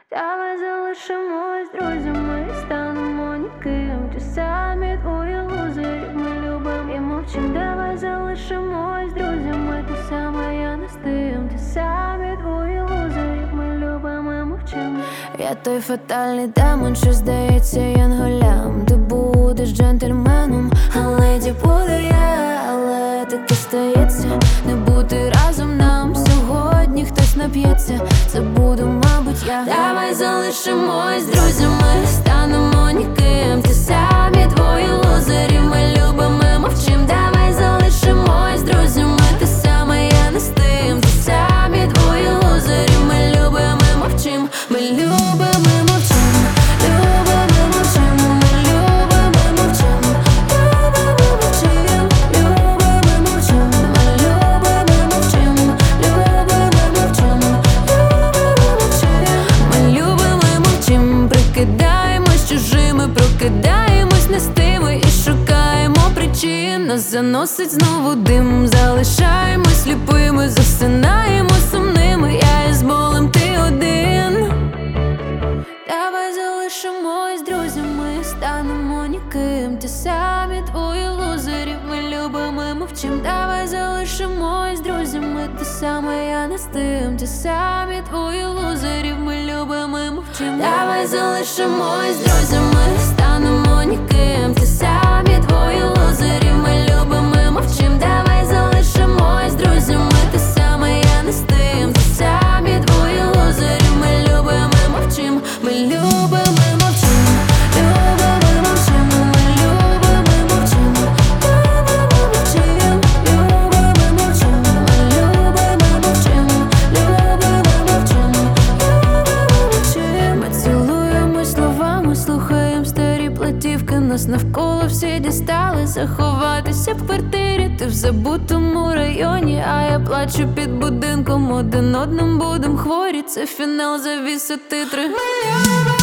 Давай залишимось друзями, станемо ніким. Ті самі двоє лузерів ми любим і мовчим. Давай залишимось друзями, ти саме, я не з тим. Ті самі двоє лузерів ми любим і мовчим. Я той фатальний демон, що здається янголям. Ти будеш джентльменом, а леді буду я. Але таке стається, не бути разом нам. Сьогодні хтось нап'ється, це буду, мабуть, я. Давай залишимось друзями, станемо ніким. Ті самі двоє лузерів ми любимо і мовчим. Давай залишимось друзями, ти саме, я не з тим. Ті самі двоє лузерів ми любимо і мовчим. Ми любимо і мовчим, любимо і мовчим. Ми любимо і мовчим, любимо і мовчим. Любимо і мовчим, ми любимо і мовчим. Любимо і мовчим, любимо і мовчим. Ми любимо і мовчим. Прикидаємось чужими, прокидаємось нестими і шукаємо причин. Нас заносить знову дим, залишаємось сліпими, засинаємо сумними. Я із болем, ти один. Давай залишимось друзями, станемо ніким. Ті самі двоє лузерів ми любимо і мовчим. Давай залишимось друзями, ти саме, я не з тим. Ті самі двоє лузерів ми любимо і мовчим. Давай залишимось друзями, станемо ніким. Ті самі двоє лузерів ми любимо і мовчим. Давай залишимось друзями, ти саме, я не з тим. Ті самі двоє лузерів ми любимо і мовчим. Ми любимо і мовчим, любимо і мовчим. Ми любимо і мовчим, любимо і мовчим. Любимо і мовчим, ми любимо і мовчим. Любимо і мовчим, любимо і мовчим. Ми цілуємось словами, слухаєм старі платівки. Нас навколо всі дістали, заховатися в квартирі. Ти в забутому районі, а я плачу під будинком. Один одним будем хворі, це фінал, завіси, титри. Ми любимо